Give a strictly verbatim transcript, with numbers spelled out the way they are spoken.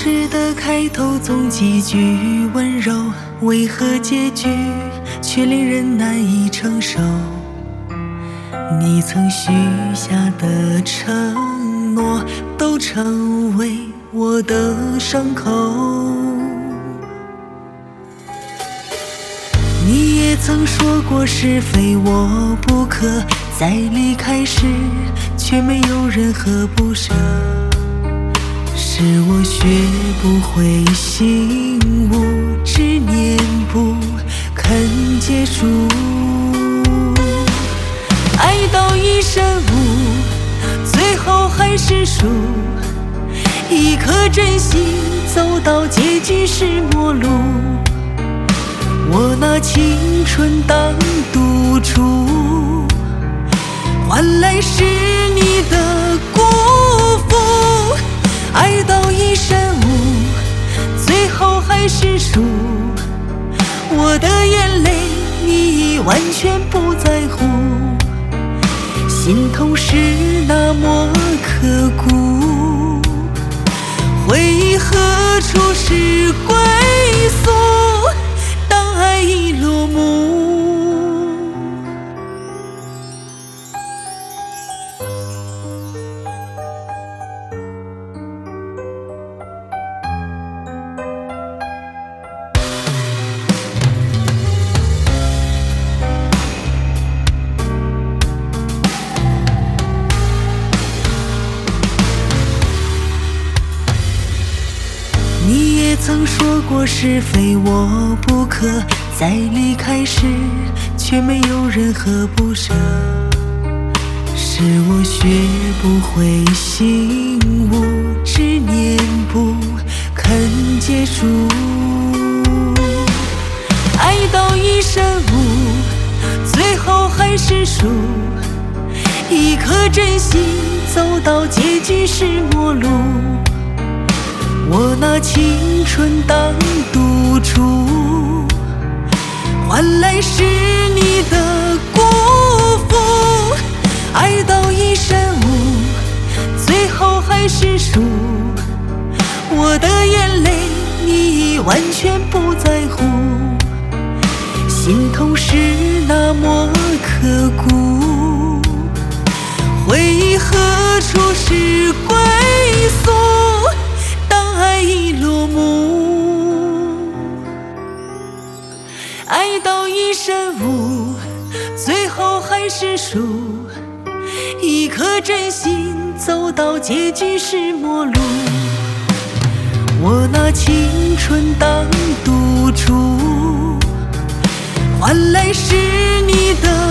事的开头总极具温柔，为何结局却令人难以承受？你曾许下的承诺，都成为我的伤口。你也曾说过是非我不可，在离开时却没有任何不舍。是我学不会醒悟，执念不肯结束。爱到一身无，最后还是输。一颗真心走到结局是陌路。我拿青春当赌注，换来是你的辜负。爱到一身无，最后还是输。我的眼泪你已完全不在乎，心痛是那么刻骨。回忆何处是归宿？当爱已落幕。你也曾说过是非我不可，在离开时却没有任何不舍。是我学不会醒悟，执念不肯结束。爱到一身无，最后还是输。一颗真心走到结局是陌路。我拿青春当赌注，换来是你的辜负。爱到一身无，最后还是输。我的眼泪你已完全不在乎，心痛是那么刻骨。回忆何处是归宿？爱已落幕。爱到一身无，最后还是输。一颗真心走到结局是陌路。我拿青春当赌注，换来是你的